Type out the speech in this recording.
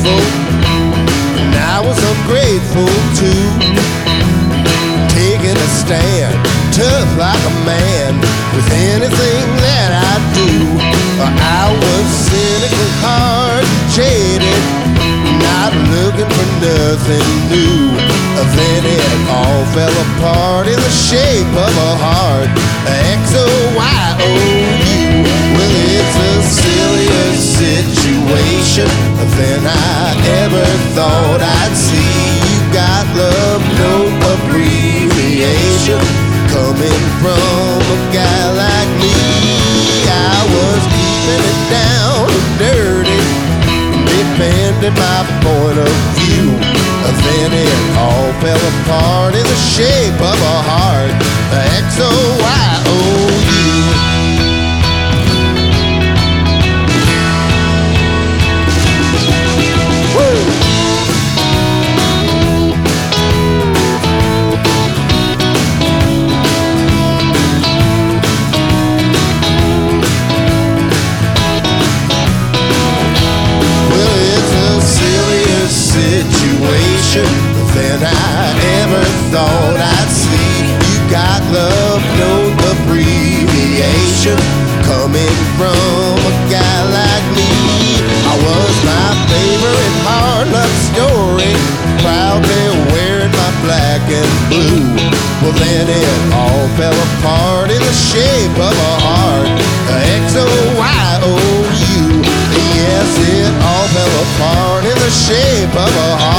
grateful, and I was ungrateful too. Taking a stand, tough like a man, with anything that I do. I was cynical, hard, jaded, not looking for nothing new. Then it all fell apart in the shape of a heart, X-O-Y-O-U. Well, it's the silliest situation than I ever thought I'd see. You got love, no abbreviation, coming from a guy like me. I was keeping it down and dirty, defending my point of view. Then it all fell apart in the shape of a heart, X-O-Y-O-U. Than I ever thought I'd see. You got love, no abbreviation, coming from a guy like me. I was my favorite hard luck story, proudly wearing my black and blue. Well, then it all fell apart in the shape of a heart, X-O-Y-O-U. Yes, it all fell apart in the shape of a heart.